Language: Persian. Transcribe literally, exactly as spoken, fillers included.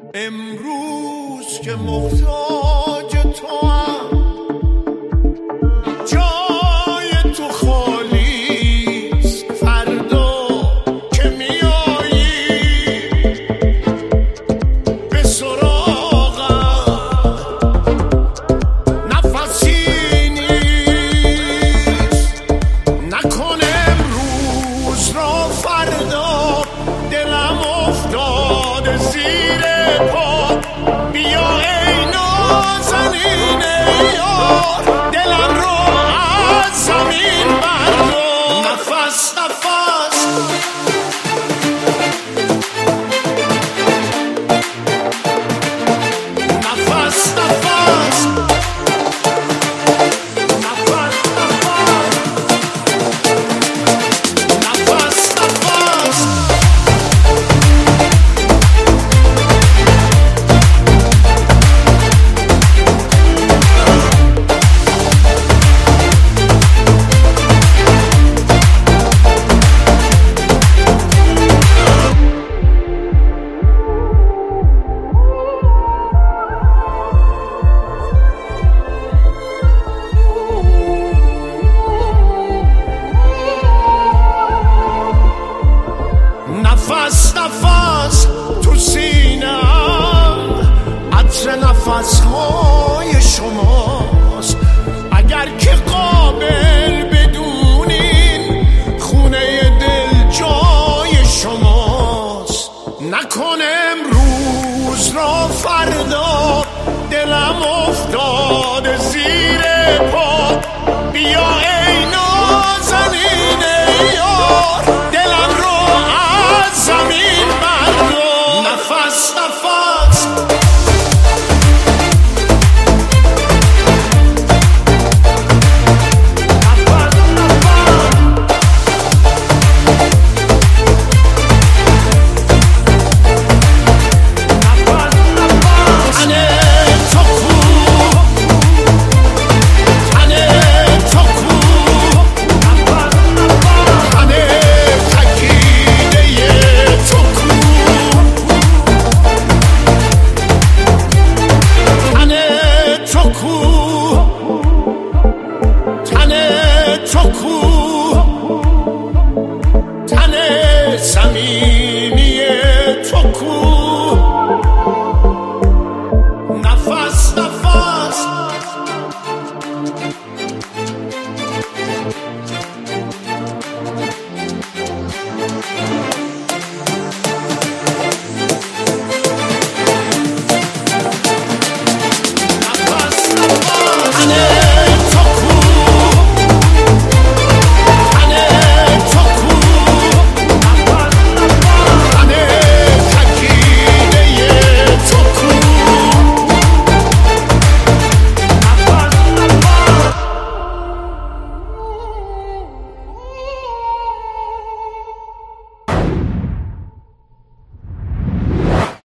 امروز که محتاج تو هم جای تو خالیست، فردا که میایی به سراغم نفسی نیست. نکن امروز را فردا، دلم افتاده زیر پا. بیا ای نازنین یار، دلم رو از زمین بردار. نفس نفس نفس نفس نفس نفس تو سینم، عطر نفسهای شماست. اگر که قابل بدونین خونه دل جای شماست. نکن امروز را فردا، دلم افتاد